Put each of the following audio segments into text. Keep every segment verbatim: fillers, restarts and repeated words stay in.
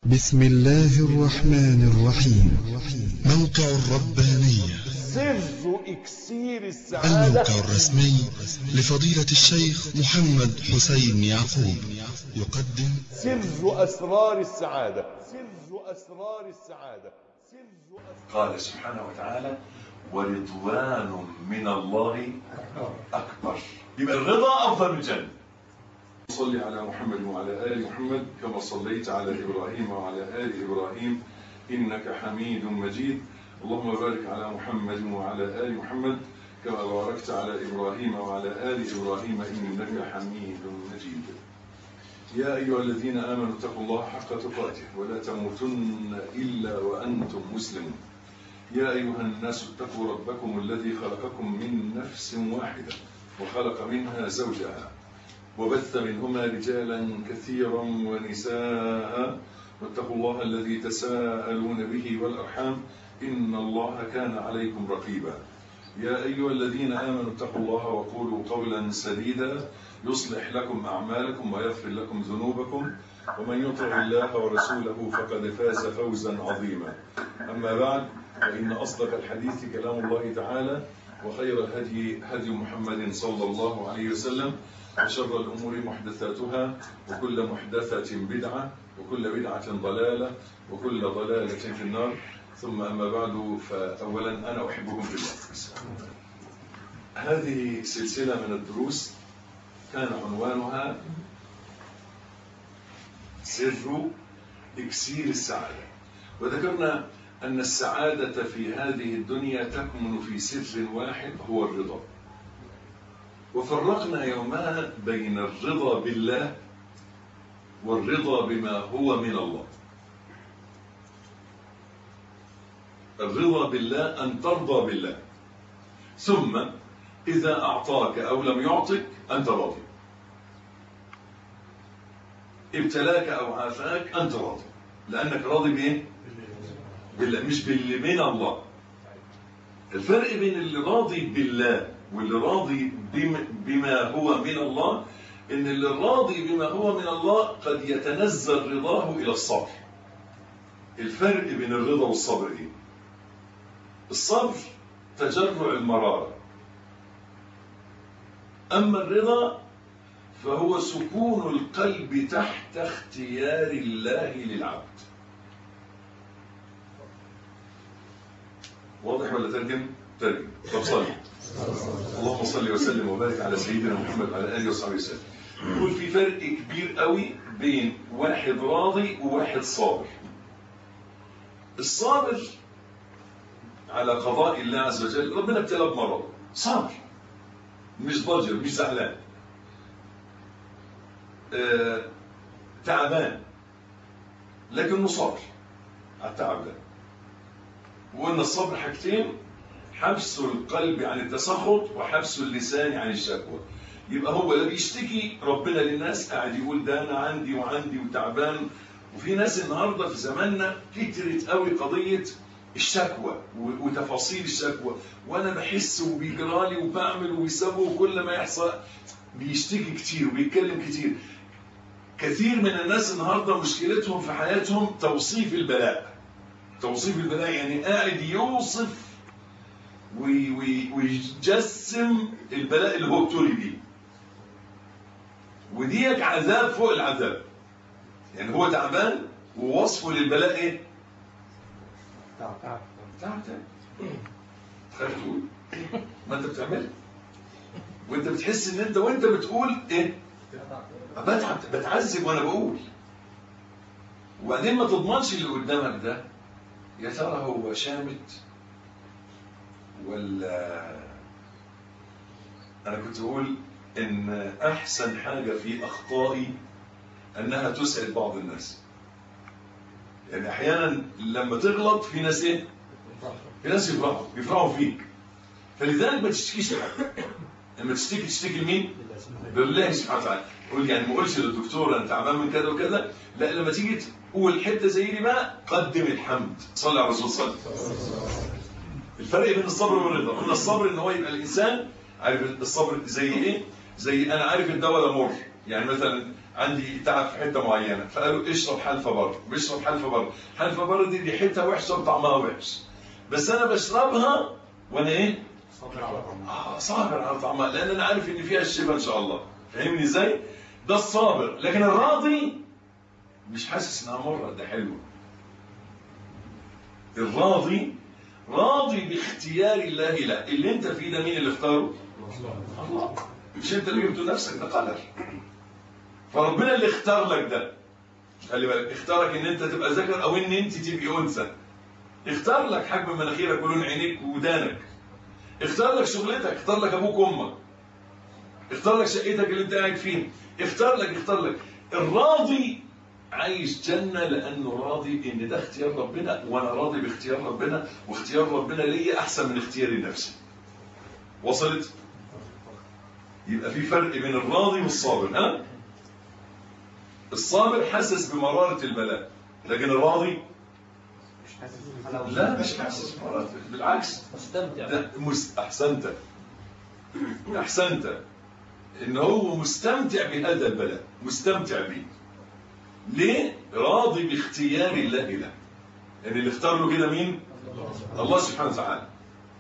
بسم الله الرحمن الرحيم. موقع الربانية، سر إكسير السعادة، الموقع الرسمي لفضيلة الشيخ محمد حسين يعقوب، يقدم سر أسرار السعادة. سر أسرار السعادة. سر أسرار قال سبحانه وتعالى: ورضوان من الله أكبر. يبقى الرضا أفضل من الجنة. صل على محمد وعلى آل محمد كما صليت على إبراهيم وعلى آل إبراهيم إنك حميد مجيد. اللهم بارك على محمد وعلى آل محمد كما باركت على إبراهيم وعلى آل إبراهيم إنك حميد مجيد. يا أيها الذين آمنوا اتقوا الله حق تقاته ولا تموتن إلا وأنتم مسلمون. يا أيها الناس اتقوا ربكم الذي خلقكم من نفس واحدة وخلق منها زوجها وبث منهما رجالا كثيرا ونساء واتقوا الله الذي تساءلون به والأرحام إن الله كان عليكم رقيبا. يا أيها الذين آمنوا اتقوا الله وقولوا قولا سديدا يصلح لكم أعمالكم ويغفر لكم ذنوبكم ومن يطع الله ورسوله فقد فاز فوزا عظيما. أما بعد، فإن أصدق الحديث كلام الله تعالى وخير الهدي هدي محمد صلى الله عليه وسلم وشر الأمور محدثاتها وكل محدثة بدعة وكل بدعة ضلالة وكل ضلالة في النار. ثم أما بعد، فأولا أنا أحبكم في الله. هذه سلسلة من الدروس كان عنوانها سر إكسير السعادة، وذكرنا أن السعادة في هذه الدنيا تكمن في سر واحد هو الرضا. وفرقنا يومها بين الرضا بالله والرضا بما هو من الله. الرضا بالله أن ترضى بالله، ثم إذا أعطاك أو لم يعطك أنت راضي، ابتلاك أو عافاك أنت راضي، لأنك راضي بإيه؟ بالله، مش باللي من الله. الفرق بين اللي راضي بالله واللي راضي بما هو من الله إن اللي راضي بما هو من الله قد يتنزل رضاه إلى الصبر. الفرق بين الرضا والصبر إيه؟ الصبر تجرع المرارة، أما الرضا فهو سكون القلب تحت اختيار الله للعبد. واضح ولا ترجم؟ ترجم. طب صلي. اللهم صل وسلم وبارك على سيدنا محمد وعلى آله وصحبه وسلم. يقول في فرق كبير قوي بين واحد راضي وواحد صابر. الصابر على قضاء الله عز وجل، ربنا ابتلى بمرض، صابر، مش ضجر، مش زعلان، آه، تعبان، لكنه صابر على التعب ده. وقلنا الصبر حاجتين: حبس القلب عن التسخط وحبس اللسان عن الشكوى. يبقى هو لا بيشتكي ربنا للناس، قاعد يقول ده انا عندي وعندي وتعبان. وفي ناس النهارده في زماننا كترت قوي قضيه الشكوى وتفاصيل الشكوى، وانا بحس وبيجرالي وبعمل وبيسوي، وكل ما يحصل بيشتكي كتير وبيتكلم كتير. كثير من الناس النهارده مشكلتهم في حياتهم توصيف البلاء. توصيف البلاء يعني قاعد يوصف ويجسم البلاء اللي هو ابتلي بيه، وديك عذاب فوق العذاب. يعني هو تعبان ووصفه للبلاء ايه؟ تعب تعب تعب تعب. تخاف تقول ما انت بتعمل، وانت بتحس ان انت وانت بتقول ايه؟ بتعب، بتعذب وانا بقول. وبعدين ما تضمنش اللي قدامك ده يا ترى هو شامت ولا. انا كنت اقول ان احسن حاجه في اخطائي انها تسعد بعض الناس. يعني احيانا لما تغلط في ناس ايه؟ في ناس يفرحوا يفرحوا فيك. فلذلك ما تشتكيش لحد. لما تشتكي تشتكي لمين؟ لله سبحانه وتعالى. قول يعني ما اقولش للدكتور انا تعبان من كذا وكذا، لا، لما تيجي تقول حته زي دي بقى قدم الحمد. صلي على الرسول صلى. الفرق بين الصبر والرضا، قلنا الصبر ان هو يبقى الانسان عارف الصبر زي ايه؟ زي انا عارف الدواء ده مر. يعني مثلا عندي تعب في حته معينه، فقالوا اشرب حلفه بره، بشرب حلفه بره، حلفه بره دي ريحتها وحشه وطعمها وحش، بس انا بشربها وانا ايه؟ صابر على طعمها. اه صابر على طعمها، لان انا عارف ان فيها الشفاء ان شاء الله. فاهمني ازاي؟ ده الصابر. لكن الراضي مش حاسس انها مره، ده حلو. الراضي راضي باختيار الله له. اللي انت فيه ده مين اللي اختاره؟ الله. مش انت اللي جبته نفسك، ده قدر. فربنا اللي اختار لك ده. خلي بالك، اختارك ان انت تبقى ذكر او ان انت تبقي انثى. اختار لك حجم مناخيرك ولون عينيك ودانك. اختار لك شغلتك، اختار لك ابوك وامك. اختار لك شقتك اللي انت قاعد فيها. اختار لك اختار لك. الراضي عايش جنة لأنه راضي إن ده اختيار ربنا، وأنا راضي باختيار ربنا، واختيار ربنا ليا أحسن من اختياري لنفسي. وصلت؟ يبقى في فرق بين الراضي والصابر. ها؟ الصابر حاسس بمرارة البلاء، لكن الراضي مش حاسس بحلاوة. لا، مش حاسس بمرارة، بالعكس مستمتع. ده مس... أحسنت أحسنت إن هو مستمتع بهذا البلاء، مستمتع به. ليه؟ راضي باختيار الله له. يعني اللي اختار له كده مين؟ الله سبحانه وتعالى.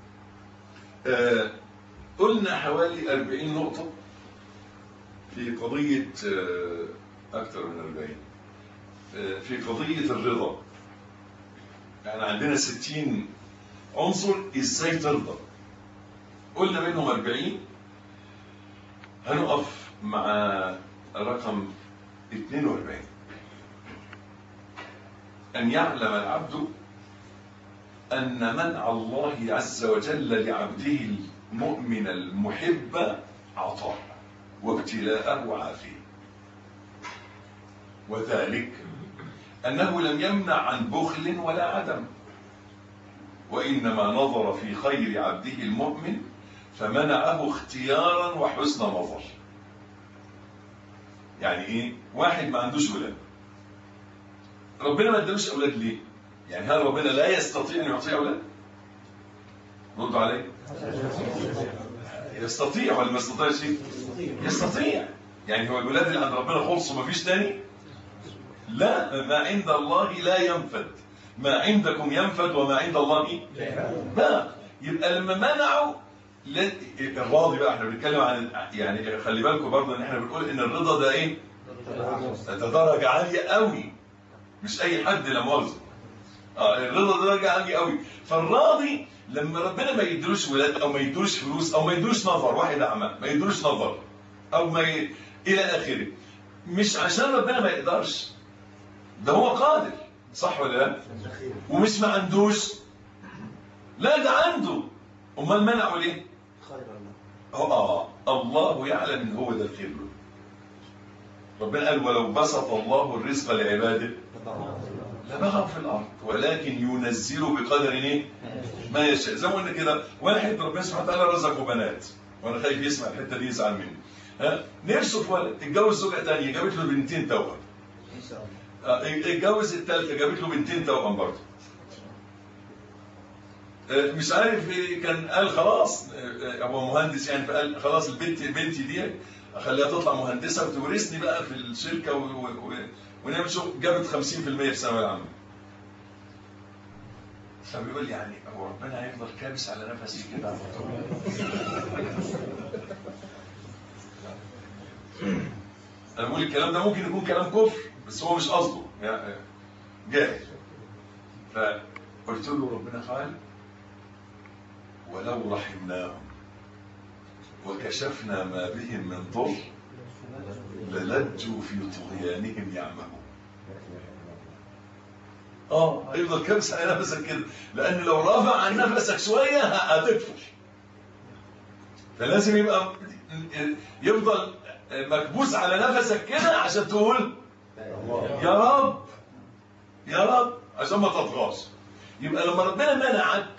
آه قلنا حوالي أربعين نقطة في قضية آه أكثر من أربعين آه في قضية الرضا. يعني عندنا ستين عنصر إزاي ترضى. قلنا منهم أربعين. هنقف مع رقم اثنين وأربعين. أن يعلم العبد أن منع الله عز وجل لعبده المؤمن المحب عطاء وابتلاءه وعافية، وذلك أنه لم يمنع عن بخل ولا عدم، وإنما نظر في خير عبده المؤمن فمنعه اختيارا وحسن نظر. يعني إيه؟ واحد ما عندوش ولاد، ربنا ما ادالوش اولاد ليه؟ يعني هل ربنا لا يستطيع ان يعطيه اولاد؟ ردوا علي. يستطيع ولا ما يستطيعش؟ يستطيع. يعني هو الولاد اللي عند ربنا خلصوا ما فيش تاني؟ لا، ما عند الله لا ينفد، ما عندكم ينفد وما عند الله باق. يبقى لما منعوا الراضي بقى، احنا بنتكلم عن يعني خلي بالكم برضه ان احنا بنقول ان الرضا ده ايه؟ ده درجه عاليه قوي، مش اي حد لا مؤاخذه. اه الرضا درجه عاليه قوي. فالراضي لما ربنا ما يدلوش ولاد او ما يدلوش فلوس او ما يدلوش نظر، واحد اعمى ما يدلوش نظر او ما ي... الى اخره، مش عشان ربنا ما يقدرش، ده هو قادر، صح ولا لا؟ ومش ما عندوش، لا ده عنده، امال منعه ليه؟ اه الله يعلم ان هو ده الخير له. ربنا قال ولو بسط الله الرزق لعباده لبغوا في الارض ولكن ينزل بقدر ايه؟ ما يشاء. زي ما قلنا كده، واحد ربنا سبحانه وتعالى رزقه بنات، وانا خايف يسمع الحته دي يزعل مني. ها نفسه في ولد، اتجوز زوجه ثانيه جابت له بنتين توأم. اتجوز الثالثه جابت له بنتين توأم برضه. مش عارف كان قال خلاص هو مهندس يعني، فقال خلاص البنت بنتي دي اخليها تطلع مهندسه وتورثني بقى في الشركه و... و... ونعمل شغل. جابت خمسين في المية في الثانويه العامه. فبيقول يعني هو ربنا هيفضل كابس على نفسي كده على طول؟ انا بقول الكلام ده ممكن يكون كلام كفر بس هو مش قصده يعني جاهل. فقلت له ربنا قال ولو رحمناهم وكشفنا ما بهم من ضر للجوا في طغيانهم يعمهون. اه هيفضل كبس على نفسك كده، لان لو رفع عن نفسك شويه هتكفر. فلازم يبقى يفضل مكبوس على نفسك كده عشان تقول يا رب يا رب عشان ما تطغاش. يبقى لما ربنا منعك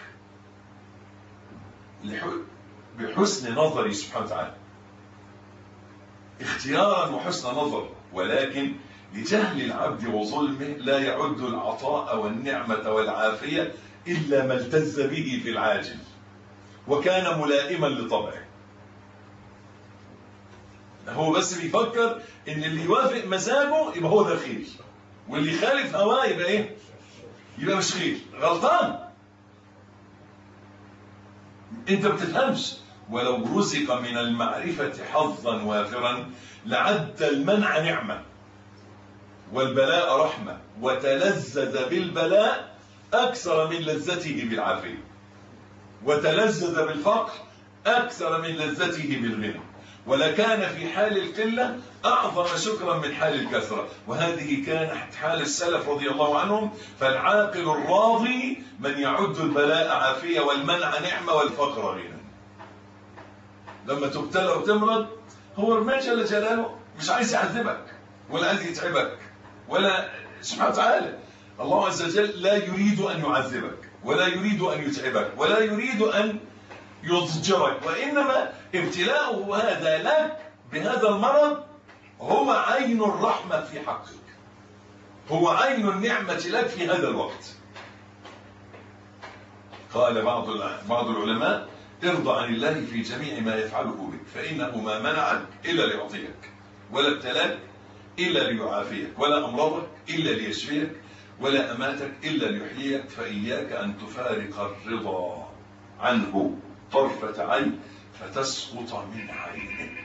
بحسن نظري سبحانه وتعالى اختيارا وحسن نظر، ولكن لجهل العبد وظلمه لا يعد العطاء والنعمة والعافية إلا ما التز به في العاجل وكان ملائما لطبعه. هو بس بيفكر ان اللي يوافق مزاجه يبقى هو ده الخير، واللي يخالف هواه يبقى ايه؟ يبقى مش خير. غلطان. انت ما بتفهمش. ولو رزق من المعرفة حظا وافرا لعد المنع نعمة والبلاء رحمة، وتلذذ بالبلاء أكثر من لذته بالعافية، وتلذذ بالفقر أكثر من لذته بالغنى، ولكان في حال القلة أعظم شكرا من حال الكثرة. وهذه كانت حال السلف رضي الله عنهم. فالعاقل الراضي من يعد البلاء عافية والمنع نعمة والفقر غنى. لما تبتلى وتمرض هو ربنا جل جلاله مش عايز يعذبك ولا عايز يتعبك ولا سبحانه وتعالى. الله عز وجل لا يريد أن يعذبك ولا يريد أن يتعبك ولا يريد أن يضجرك، وإنما ابتلاؤه هذا لك بهذا المرض هو عين الرحمة في حقك، هو عين النعمة لك في هذا الوقت. قال بعض بعض العلماء: ارضى عن الله في جميع ما يفعله بك، فإنه ما منعك إلا ليعطيك، ولا ابتلاك إلا ليعافيك، ولا أمرضك إلا ليشفيك، ولا أماتك إلا ليحييك. فإياك أن تفارق الرضا عنه طرفة عين فتسقط من عينه.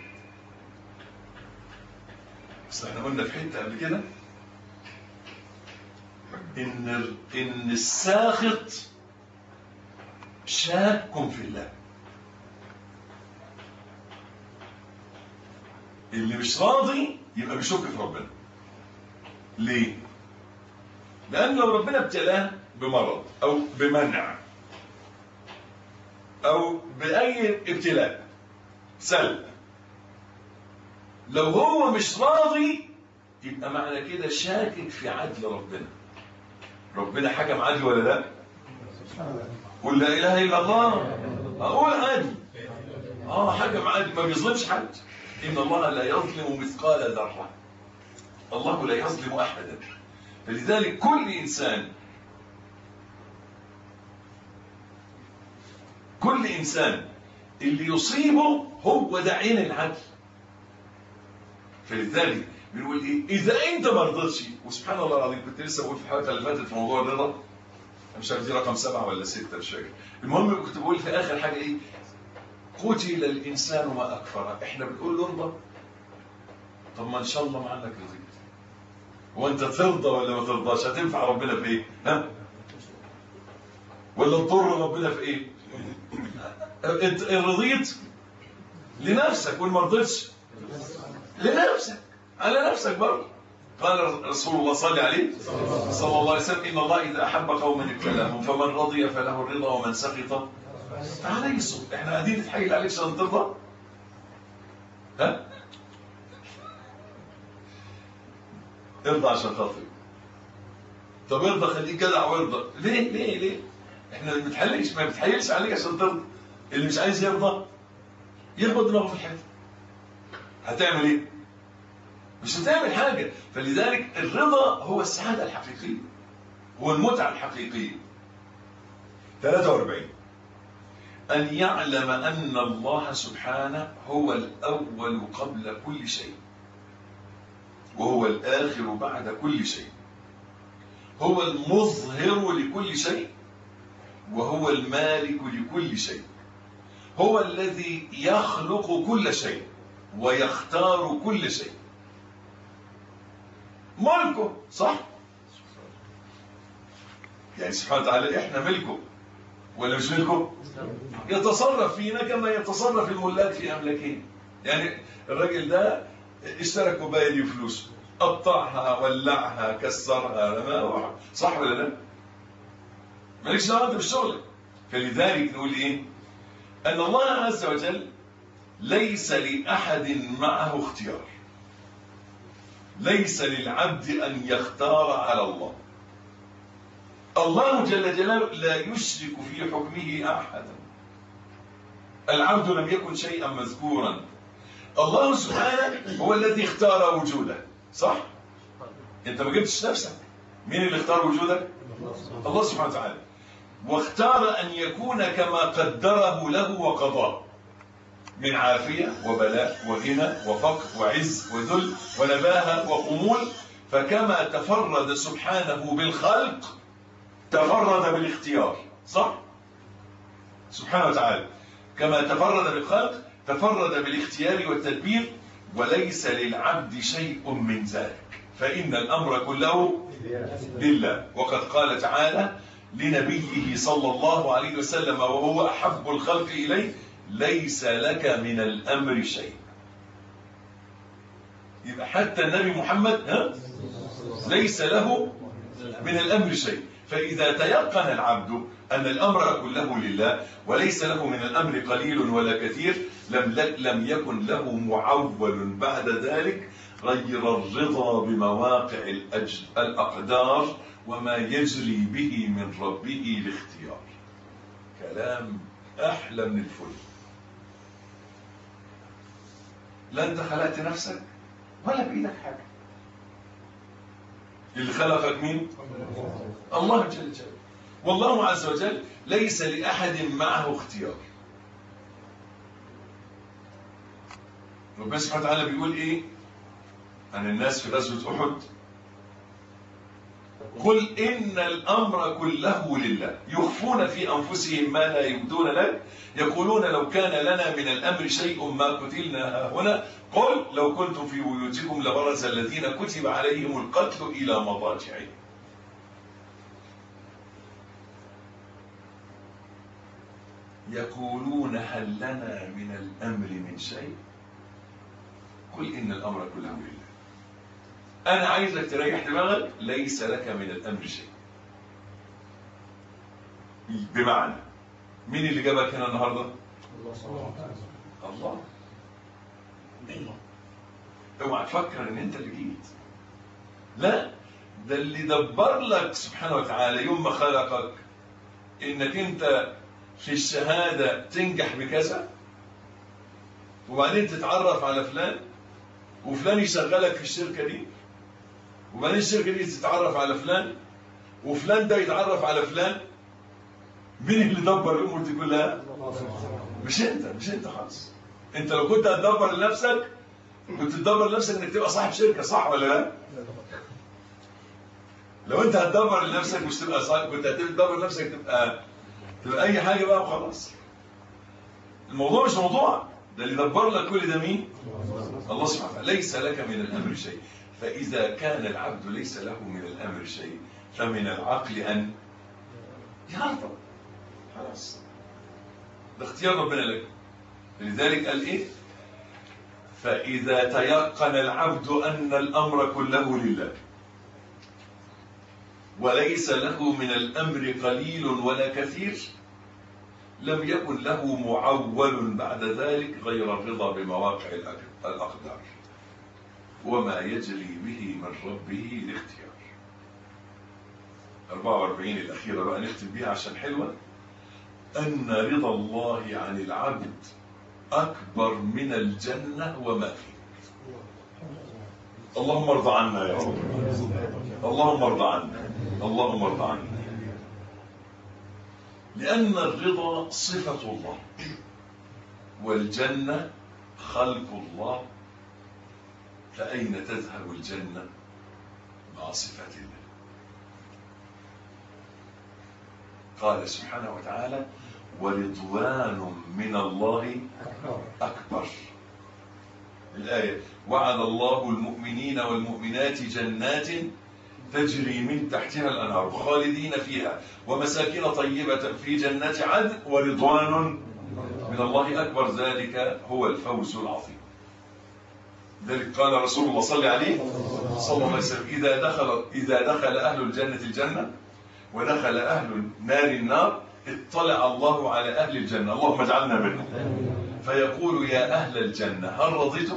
بس احنا قلنا في حتة قبل كده إن إن الساخط شاك في الله. اللي مش راضي يبقى بيشك في ربنا. ليه؟ لأن لو ربنا ابتلاه بمرض أو بمنع أو بأي ابتلاء سلب، لو هو مش راضي يبقى معنى كده شاكك في عدل ربنا. ربنا حكم عدل ولا لا؟ قل لا إله إلا الله. أقول عدل. آه حكم عدل، ما بيظلمش حد. إن الله لا يظلم مثقال ذرة. الله لا يظلم أحدا. فلذلك كل إنسان كل إنسان اللي يصيبه هو ده عين العدل. فلذلك بنقول إيه؟ إذا أنت ما رضيتش، وسبحان الله العظيم كنت لسه بقول في الحلقة اللي فاتت في موضوع الرضا، مش عارف دي رقم سبعة ولا ستة مش فاكر. المهم كنت بقول في آخر حاجة إيه؟ قتل الإنسان ما أكفره. إحنا بنقول له ارضى. طب ما إن شاء الله ما عنك رضيت. وأنت ترضى ولا ما ترضاش؟ هتنفع ربنا في إيه؟ ها؟ ولا تضر ربنا في إيه؟ أنت رضيت لنفسك، وإن ما رضيتش لنفسك، على نفسك برضه. قال رسول الله صلى عليه صلى الله عليه وسلم: إن الله إذا أحب قوما ابتلاهم فمن رضي فله الرضا ومن سخط فعليه السخط. إحنا قاعدين نتحايل عليك عشان ترضى؟ ها؟ ارضى عشان خاطري. طب ارضى، خليك جدع وارضى. ليه ليه ليه؟ احنا ما بنتحايلش ما بنتحايلش عليك عشان ترضى. اللي مش عايز يرضى يخبط دماغه في الحيط. هتعمل ايه؟ مش هتعمل حاجه. فلذلك الرضا هو السعاده الحقيقيه، هو المتعه الحقيقيه. ثلاثة وأربعين أن يعلم أن الله سبحانه هو الأول قبل كل شيء، وهو الآخر بعد كل شيء، هو المظهر لكل شيء، وهو المالك لكل شيء، هو الذي يخلق كل شيء ويختار كل شيء. ملكه صح؟ يعني سبحانه وتعالى احنا ملكه ولا مش ملكه؟ يتصرف فينا كما يتصرف الملاك في أملاكهم. يعني الراجل ده اشترى كوبايه دي فلوس، قطعها ولعها كسرها رماها، صح ولا لا؟ مالكش دعوه انت بالشغل. فلذلك نقول ايه؟ ان الله عز وجل ليس لاحد معه اختيار. ليس للعبد ان يختار على الله. الله جل جلاله لا يشرك في حكمه احدا. العبد لم يكن شيئا مذكورا. الله سبحانه هو الذي اختار وجوده، صح؟ انت ما جبتش نفسك. مين اللي اختار وجودك؟ الله سبحانه وتعالى. واختار ان يكون كما قدره له وقضاه. من عافية وبلاء وغنى وفقر وعز وذل ونباهة وخمول. فكما تفرد سبحانه بالخلق تفرد بالاختيار. صح؟ سبحانه وتعالى كما تفرد بالخلق تفرد بالاختيار والتدبير، وليس للعبد شيء من ذلك، فإن الأمر كله لله. وقد قال تعالى لنبيه صلى الله عليه وسلم وهو أحب الخلق إليه: ليس لك من الأمر شيء. يبقى حتى النبي محمد ها ليس له من الأمر شيء. فإذا تيقن العبد أن الأمر كله لله وليس له من الأمر قليل ولا كثير، لم لم يكن له معول بعد ذلك غير الرضا بمواقع الأقدار وما يجري به من ربه الاختيار. كلام أحلى من الفل. لا أنت خلقت نفسك ولا بإيدك حاجة. اللي خلقك مين؟ الله جل جلاله. والله عز وجل ليس لأحد معه اختيار. ربنا سبحانه وتعالى بيقول إيه عن الناس في غزوة أحد؟ قل إن الأمر كله لله يخفون في أنفسهم ما لا يبدون لك يقولون لو كان لنا من الأمر شيء ما قتلنا هنا قل لو كنتم في بيوتكم لبرز الذين كتب عليهم القتل إلى مضاجعهم. يقولون هل لنا من الأمر من شيء قل إن الأمر كله لله. أنا عايزك تريح دماغك، ليس لك من الأمر شيء. بمعنى مين اللي جابك هنا النهارده؟ الله. اوعى تفكر ان انت اللي جيت. لا، ده اللي دبر لك سبحانه وتعالى يوم ما خلقك انك انت في الشهاده تنجح بكذا، وبعدين تتعرف على فلان وفلان يشغلك في الشركه دي، وبعدين الشركه دي تتعرف على فلان وفلان ده يتعرف على فلان. مين اللي دبر الامور دي كلها؟ مش انت، مش انت خالص. انت لو كنت هتدبر لنفسك كنت تدبر لنفسك انك تبقى صاحب شركه، صح ولا لا؟ لو انت هتدبر لنفسك مش تبقى صاحب، كنت هتدبر لنفسك تبقى تبقى اي حاجه بقى وخلاص. الموضوع مش موضوع، ده اللي دبر لك كل ده مين؟ الله سبحانه وتعالى. ليس لك من الامر شيء. فاذا كان العبد ليس له من الامر شيء فمن العقل ان يرضى. خلاص، ده اختيار ربنا لك. لذلك قال ايه؟ فإذا تيقن العبد أن الأمر كله لله وليس له من الأمر قليل ولا كثير لم يكن له معول بعد ذلك غير الرضا بمواقع الأقدار وما يجري به من ربه الاختيار. أربعة وأربعين الأخيرة بقى نختم بيها عشان حلوة. أن رضا الله عن العبد أكبر من الجنة وما فيها. اللهم ارضى عنا يا رب. اللهم ارضى عنا. اللهم ارضى عنا. لأن الرضا صفة الله والجنة خلق الله، فأين تذهب الجنة مع صفة الله؟ قال سبحانه وتعالى ورضوان من الله أكبر. الآية وعد الله المؤمنين والمؤمنات جنات تجري من تحتها الأنهار خالدين فيها ومساكن طيبة في جنات عدن ورضوان من الله أكبر ذلك هو الفوز العظيم. ذلك قال رسول الله صلى عليه صلى الله عليه وسلم إذا دخل إذا دخل أهل الجنة الجنة ودخل أهل النار النار اطلع الله على أهل الجنة، اللهم اجعلنا منهم، فيقول يا أهل الجنة هل رضيتم؟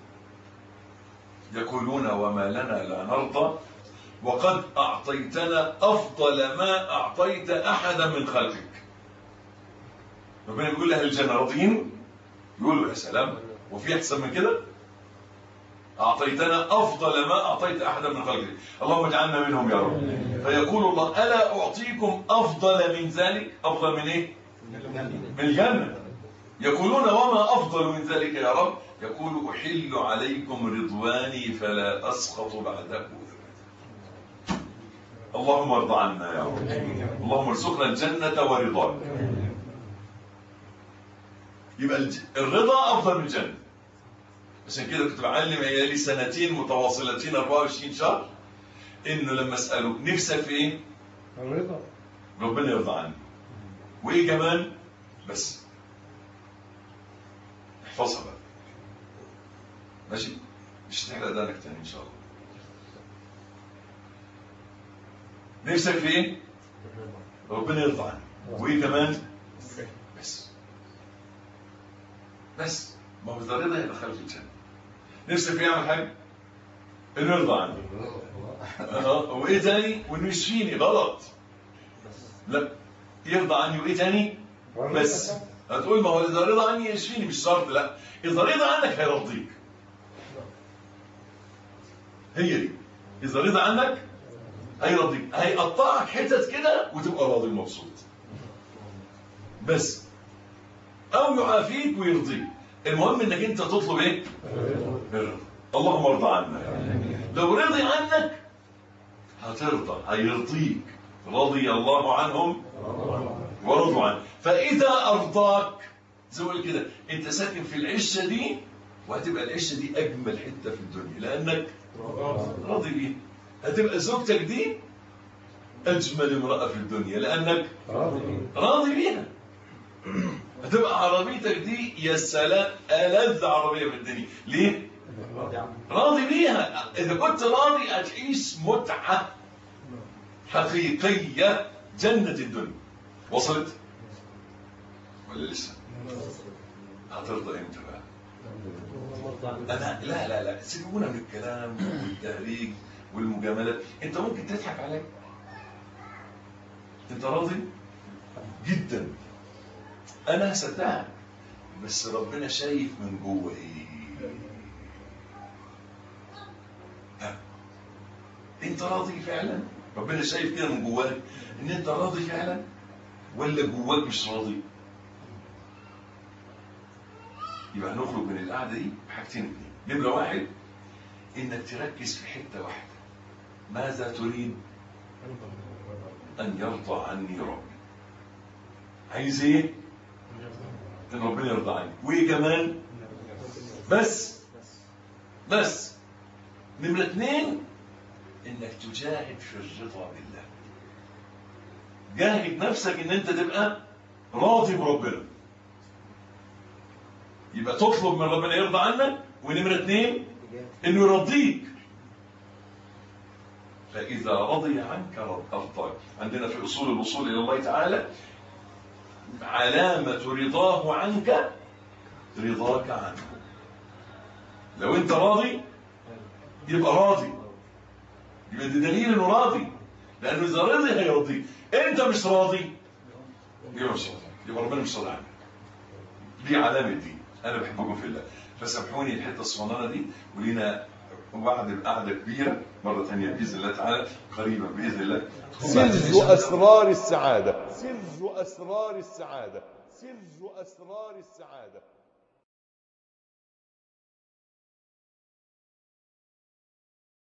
يقولون وما لنا لا نرضى وقد أعطيتنا أفضل ما أعطيت أحدا من خلقك. ربنا يقول لأهل الجنة راضيين؟ يقولوا يا سلام، وفي أحسن من كده؟ أعطيتنا أفضل ما أعطيت أحدا من خلقك، اللهم اجعلنا منهم يا رب. فيقول الله ألا أعطيكم أفضل من ذلك؟ أفضل من إيه؟ من الجنة. يقولون وما أفضل من ذلك يا رب؟ يقول أحل عليكم رضواني فلا أسخط بعده. اللهم ارض عنا يا رب، اللهم ارزقنا الجنة ورضاك. يبقى الرضا أفضل من الجنة. عشان كده كنت بعلم عيالي سنتين متواصلتين أربعة وعشرين شهر إنه لما أسأله نفسك في إيه؟ الرضا. ربنا يرضى عني. وإيه كمان؟ بس احفظها بقى، ماشي؟ مش هتحرق دانك تاني إن شاء الله. نفسك في إيه؟ ربنا يرضى عني. وإيه كمان؟ بس بس ما هو إذا رضا يدخل في الجنة. نفسك في يعمل حاجة؟ إنه يرضى عني. وإيه تاني؟ وإنه يشفيني. غلط. لا، يرضى عني. وإيه تاني؟ بس. هتقول ما هو إذا رضى عني يشفيني، مش شرط. لا، إذا رضى عنك هيرضيك. هي دي. إذا رضى عنك هيرضيك، هيقطعك حتت كده وتبقى راضي ومبسوط. بس. أو يعافيك ويرضيك. المهم إنك أنت تطلب إيه؟ الرضا. اللهم ارضى عنا. لو رضي عنك هترضى، هيرضيك. رضي الله عنهم ورضوا عنه. فإذا أرضاك زي ما قلت كده، أنت ساكن في العشة دي، وهتبقى العشة دي أجمل حتة في الدنيا لأنك راضي بيها. هتبقى زوجتك دي أجمل امرأة في الدنيا لأنك راضي بيها. هتبقى عربيتك دي يا سلام ألذ عربية في الدنيا. ليه؟ راضي بيها. إذا كنت راضي هتعيش متعة حقيقية، جنة الدنيا. وصلت؟ ولا لسه؟ هترضى امتى بقى؟ أنا لا لا لا سيبونا من الكلام والتهريج والمجاملات. أنت ممكن تضحك عليك. أنت راضي؟ جدا. أنا هصدقك، بس ربنا شايف من جوه إيه؟ ها؟ أنت راضي فعلا؟ ربنا شايف كده من جواك إن أنت راضي فعلا؟ ولا جواك مش راضي؟ يبقى هنخرج من القعدة دي بحاجتين اتنين. نمرة واحد، إنك تركز في حتة واحدة. ماذا تريد؟ أن يرضى عني ربي. عايز إيه؟ إن ربنا يرضى عني. وإيه كمان؟ بس بس نمرة اتنين، إنك تجاهد في الرضا بالله. جاهد نفسك إن أنت تبقى راضي بربنا. يبقى تطلب من ربنا يرضى عنك، ونمرة اتنين إنه يرضيك. فإذا رضي عنك أرضاك. عندنا في أصول الوصول إلى الله تعالى علامة رضاه عنك رضاك عنه. لو أنت راضي يبقى راضي، يبقى ده دليل إنه راضي، لأنه إذا رضي هيرضيك. أنت مش راضي يبقى مش راضي، يبقى ربنا مش راضي عنك. دي علامة دي. أنا بحبكم في الله، فسامحوني الحتة الصغننة دي، ولينا وعد بقعدة كبيرة مرة ثانية بإذن الله تعالى قريبا بإذن الله. سر أسرار السعادة. سر أسرار السعادة. سر أسرار السعادة.